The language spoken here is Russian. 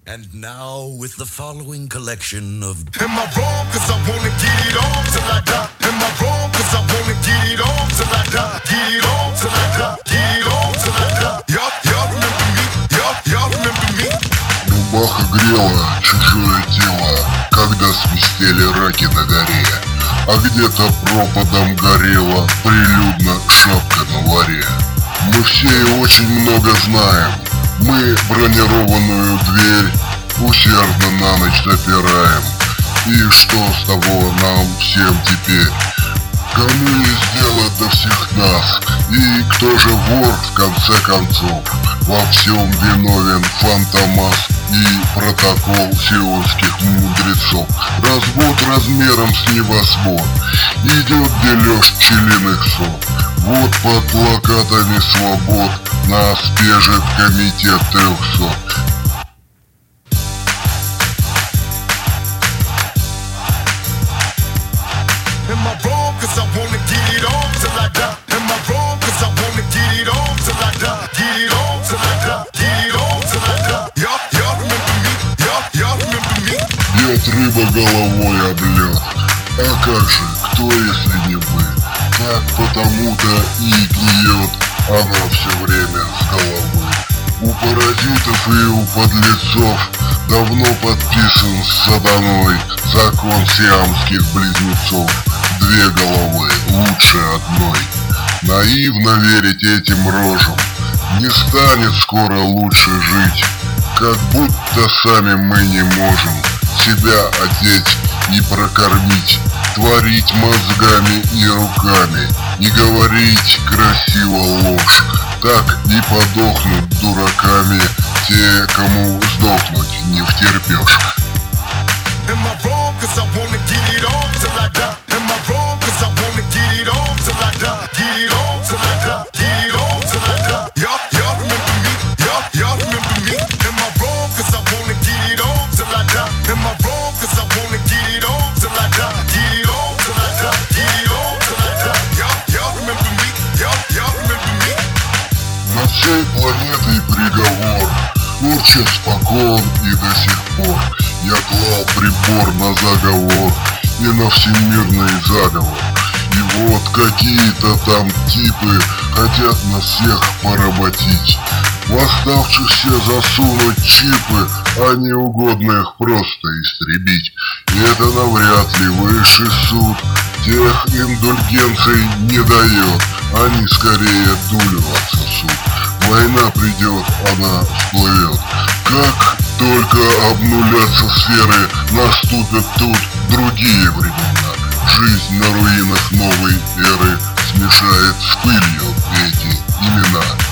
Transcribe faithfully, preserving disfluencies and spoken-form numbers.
And now with the following collection of Am I wrong cause I wanna get it on till I die? Am I wrong cause I wanna get it on till I die? Get it on till I die, get it on till I die. Y'all, y'all remember me, y'all, y'all remember me. Рубаха грела чужое тело, когда свистели раки на горе, а где-то пропадом горела прилюдно шапка на ларе. Мы все и очень много знаем, мы бронированную дверь усердно на ночь запираем. И что с того нам всем теперь? Кому есть дело до всех нас? И кто же вор в конце концов? Во всем виновен Фантомас и протокол сионских мудрецов. Развод размером с небосвод, идет дележ пчелиных сот. Вот под плакатами свобод нас бежит комитет трехсот. Am I wrong cause I wanna get it on till I die? Am I wrong cause I wanna get it on till I die? Get it on till I die, get it on till I die. Y'all, y'all remember me, y'all, y'all remember me. Бьет рыба головой об лед, а как же, кто если не вы? Так потому-то и гниет она все время с головы. У паразитов и у подлецов давно подписан с сатаной закон сиамских близнецов. Две головы лучше одной. Наивно верить этим рожам, не станет скоро лучше жить. Как будто сами мы не можем себя одеть и прокормить, творить мозгами и руками, и говорить красиво ложь. Так и подохнут дураками те, кому сдохнуть не втерпешь. Am I wrong cause I wanna get it on till I die? Am I wrong cause I wanna get it on till I die? Get it on till I die, get it on till I die. Y'all, y'all remember me, y'all, y'all remember me. Am I wrong cause I wanna get it on till I die? Am I wrong cause I wanna get it on till I die? Get it on till I die, get it on till I die. Y'all, y'all remember me, y'all, y'all remember me. Над всей планетой приговор, урча спокон и до сих пор. Я клал прибор на заговор и на всемирный заговор. И вот какие-то там типы хотят нас всех поработить, в оставшихся засунуть чипы, а неугодных просто истребить. И это навряд ли высший суд тех индульгенций не дает, они скорее дулю отсосут. Война придет, она всплывет. Как только обнулятся сферы, наступят тут другие времена. Жизнь на руинах новой эры смешает с пылью эти имена.